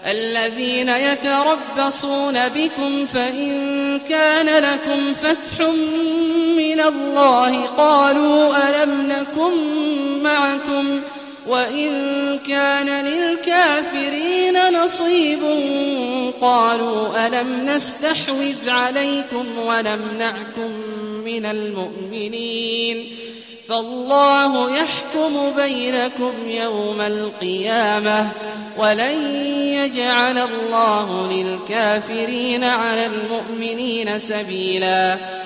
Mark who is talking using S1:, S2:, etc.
S1: الذين يتربصون بكم فإن كان لكم فتح من الله قالوا ألم نكن معكم وإن كان للكافرين نصيب قالوا ألم نستحوذ عليكم ونمنعكم من المؤمنين فالله يحكم بينكم يوم القيامة ولن يجعل الله للكافرين على المؤمنين سبيلا